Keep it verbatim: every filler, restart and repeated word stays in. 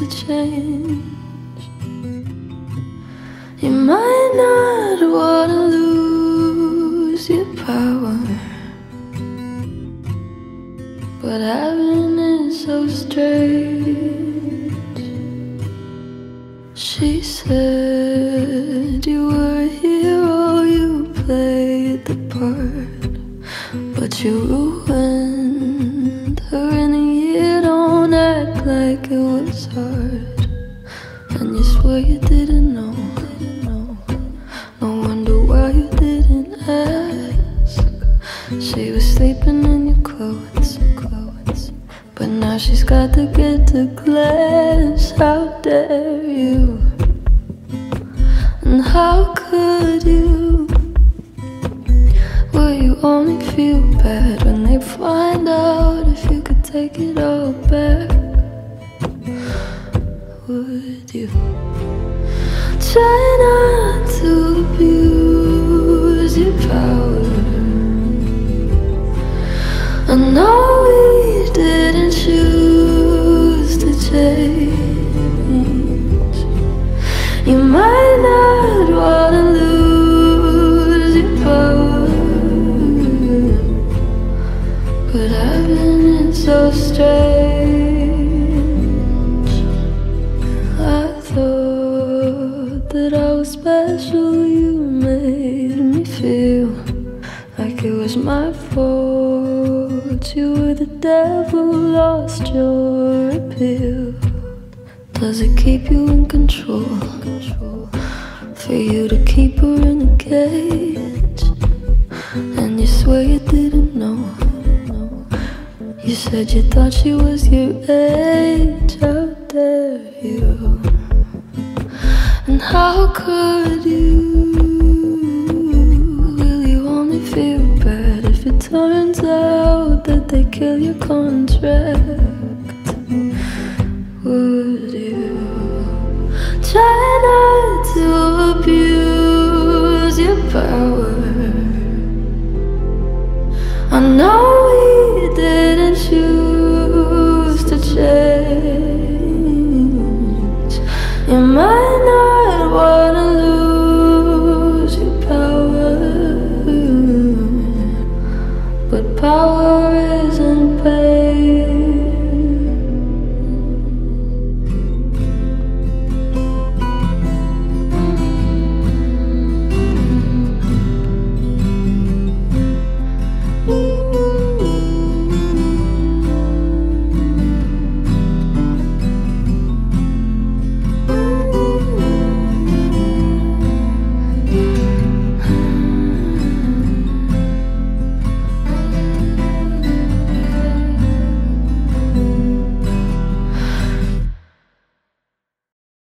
to change. You might not wanna lose your power, but having it so strange. She said you were a hero, you played the part, but you ruined her in a year. Don't act like it was hard, and you swear you didn't know. No wonder why you didn't ask. She was sleeping in your clothes, clothes, but now she's got to get to class. How dare you? And how could you? Will you only feel bad when they find out if you could take it all back? Would you try not to abuse your power? I know we didn't choose to change. You might not wanna lose your power, but having it so strange. I thought that I was special. You made me feel like it was my fault. You were the devil, lost your appeal. Does it keep you in control? For you to keep her in a cage, and you swear you didn't know. You said you thought she was your age. How dare you? And how could you? Will you only feel bad if it turns out that they kill your contract? Would you try not to abuse your power?